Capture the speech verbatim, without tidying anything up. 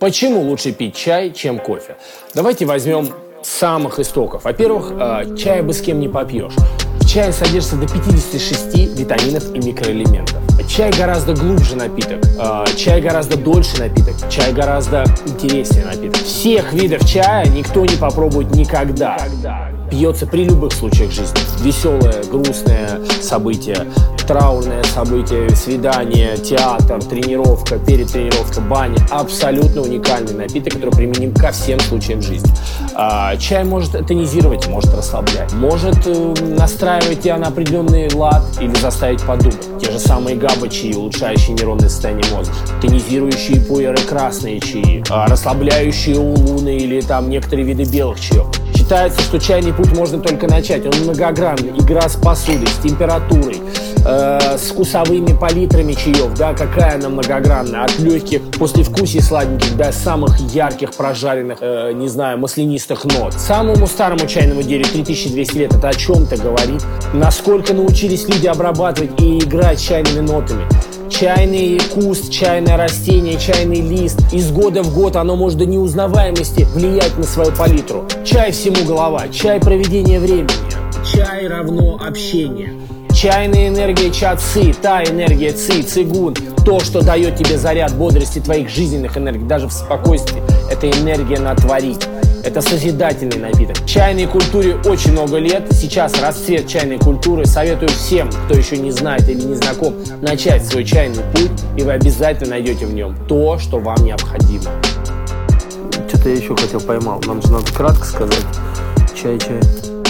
Почему лучше пить чай, чем кофе? Давайте возьмем с самых истоков. Во-первых, чая бы с кем не попьешь. В чае содержится до пятидесяти шести витаминов и микроэлементов. Чай гораздо глубже напиток, чай гораздо дольше напиток, чай гораздо интереснее напиток. Всех видов чая никто не попробует никогда. Пьется при любых случаях жизни. Веселое, грустное событие, траурное событие, свидание, театр, тренировка, перед тренировкой, баня. Абсолютно уникальный напиток, который применим ко всем случаям жизни. А, чай может тонизировать, может расслаблять, может э, настраивать тебя на определенный лад или заставить подумать. Те же самые габа-чаи, улучшающие нейронное состояние мозга, тонизирующие пуэры красные чаи, а, расслабляющие улуны или там некоторые виды белых чаев. Считается, что чайный путь можно только начать. Он многогранный. Игра с посудой, с температурой, э, с вкусовыми палитрами чаев. Да, какая она многогранная. От легких послевкусий сладеньких до самых ярких, прожаренных, э, не знаю, маслянистых нот. Самому старому чайному дереву три тысячи двести лет. Это о чем-то говорит. Насколько научились люди обрабатывать и играть чайными нотами. Чайный куст, чайное растение, чайный лист. Из года в год оно может до неузнаваемости влиять на свою палитру. Чай всему голова, чай проведение времени. Чай равно общение. Чайная энергия ча-ци, та энергия ци, цигун. То, что дает тебе заряд бодрости твоих жизненных энергий, даже в спокойствии. Это энергия на творить. Это созидательный напиток. В чайной культуре очень много лет. Сейчас расцвет чайной культуры. Советую всем, кто еще не знает или не знаком, начать свой чайный путь, и вы обязательно найдете в нем то, что вам необходимо. Что-то я еще хотел поймал. Нам же надо кратко сказать. Чай, чай.